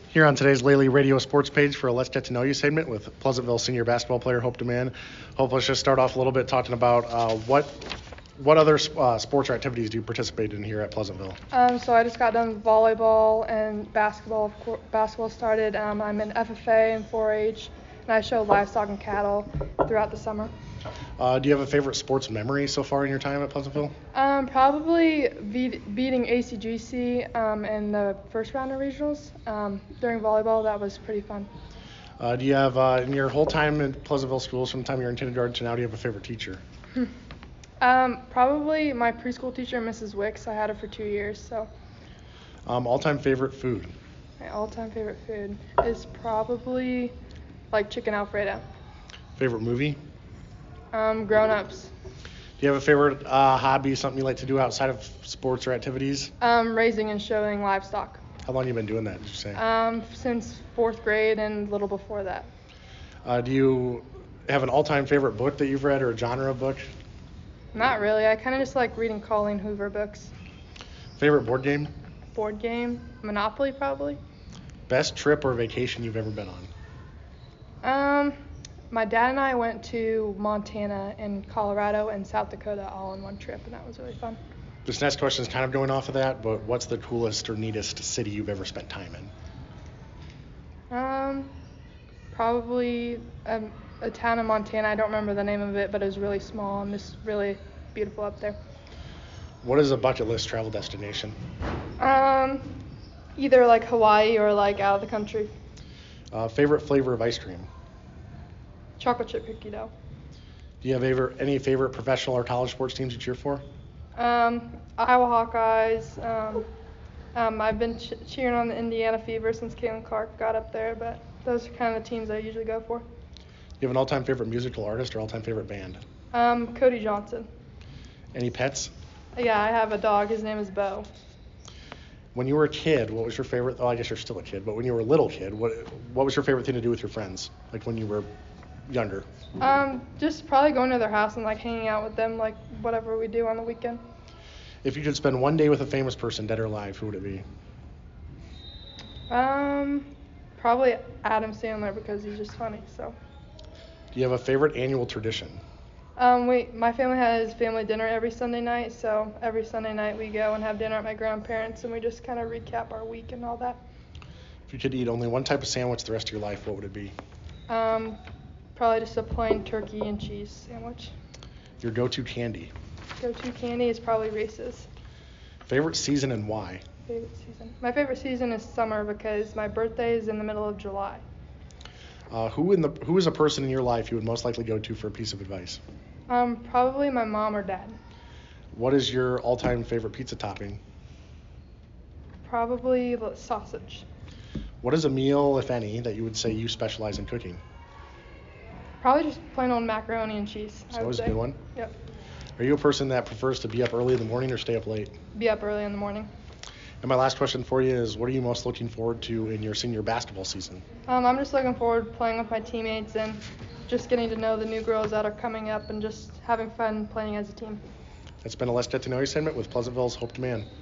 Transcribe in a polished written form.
Here on today's Lely Radio Sports page for a Let's Get to Know You segment with Pleasantville senior basketball player Hope Demand. Hope, let's just start off a little bit talking about what other sports or activities do you participate in here at Pleasantville? So I just got done with volleyball and basketball. Basketball started. I'm in FFA and 4-H, and I show livestock and cattle throughout the summer. Do you have a favorite sports memory so far in your time at Pleasantville? Probably beating ACGC in the first round of regionals. During volleyball, that was pretty fun. Do you have, in your whole time in Pleasantville schools, from the time you're in kindergarten to now, do you have a favorite teacher? Probably my preschool teacher, Mrs. Wicks. I had her for 2 years. So. All-time favorite food? My all-time favorite food is probably like chicken Alfredo. Favorite movie? Grown Ups. Do you have a favorite hobby, something you like to do outside of sports or activities? Raising and showing livestock. How long have you been doing that, did you say? Since 4th grade and a little before that. Do you have an all-time favorite book that you've read or a genre of book? Not really. I kind of just like reading Colleen Hoover books. Favorite board game? Board game? Monopoly, probably. Best trip or vacation you've ever been on? My dad and I went to Montana and Colorado and South Dakota all in one trip, and that was really fun. This next question is kind of going off of that, but what's the coolest or neatest city you've ever spent time in? Probably a town in Montana. I don't remember the name of it, but it was really small and just really beautiful up there. What is a bucket list travel destination? Either like Hawaii or like out of the country. Favorite flavor of ice cream? Chocolate chip cookie dough. Do you have any favorite professional or college sports teams you cheer for? Iowa Hawkeyes. I've been cheering on the Indiana Fever since Caitlin Clark got up there, but those are kind of the teams I usually go for. Do you have an all-time favorite musical artist or all-time favorite band? Cody Johnson. Any pets? Yeah, I have a dog. His name is Bo. When you were a kid, what was your favorite? Oh, I guess you're still a kid, but when you were a little kid, what was your favorite thing to do with your friends? Like when you were younger? Just probably going to their house and like hanging out with them, like whatever we do on the weekend. If you could spend one day with a famous person, dead or alive, who would it be? Probably Adam Sandler because he's just funny. So. Do you have a favorite annual tradition? My family has family dinner every Sunday night, so every Sunday night we go and have dinner at my grandparents, and we just kind of recap our week and all that. If you could eat only one type of sandwich the rest of your life, what would it be? Probably just a plain turkey and cheese sandwich. Your go-to candy? Go-to candy is probably Reese's. Favorite season and why? Favorite season? My favorite season is summer because my birthday is in the middle of July. Who is a person in your life you would most likely go to for a piece of advice? Probably my mom or dad. What is your all-time favorite pizza topping? Probably sausage. What is a meal, if any, that you would say you specialize in cooking? Probably just plain old macaroni and cheese. That's always a good one. Yep. Are you a person that prefers to be up early in the morning or stay up late? Be up early in the morning. And my last question for you is, what are you most looking forward to in your senior basketball season? I'm just looking forward to playing with my teammates and just getting to know the new girls that are coming up and just having fun playing as a team. That's been a Let's Get to Know You segment with Pleasantville's Hope Demand.